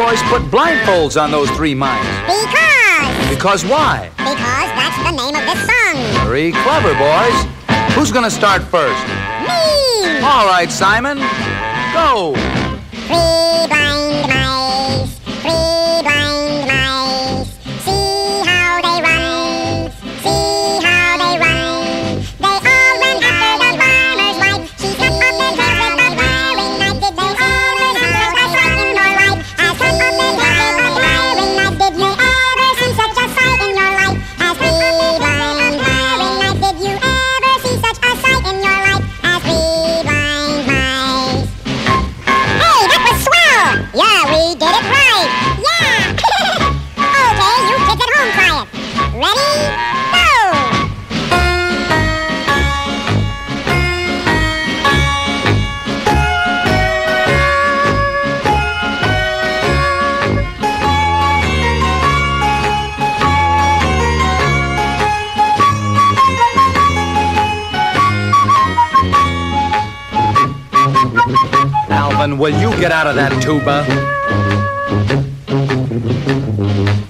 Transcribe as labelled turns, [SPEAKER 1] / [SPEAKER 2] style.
[SPEAKER 1] boys put blindfolds on those three mice? Because why?
[SPEAKER 2] Because that's the name of this song.
[SPEAKER 1] Very clever, boys. Who's gonna start first?
[SPEAKER 2] Me!
[SPEAKER 1] All right, Simon. Go.
[SPEAKER 2] 3 blind mice, 3 blind mice. See how they run, see how they run. They all run after the farmer's wife. She cut off their tails with a paring knife. Did they ever see such a sight in your life? As cut off their tails with a paring knife. Did you ever see such a sight in your life? As 3 blind paring knife. Did you ever see such a sight in your life? As 3 blind mice. Hey, that was swell! Yeah, we did it right! Yeah! Okay, you kids at home try it. Ready? Go!
[SPEAKER 1] Alvin, will you get out of that tuba?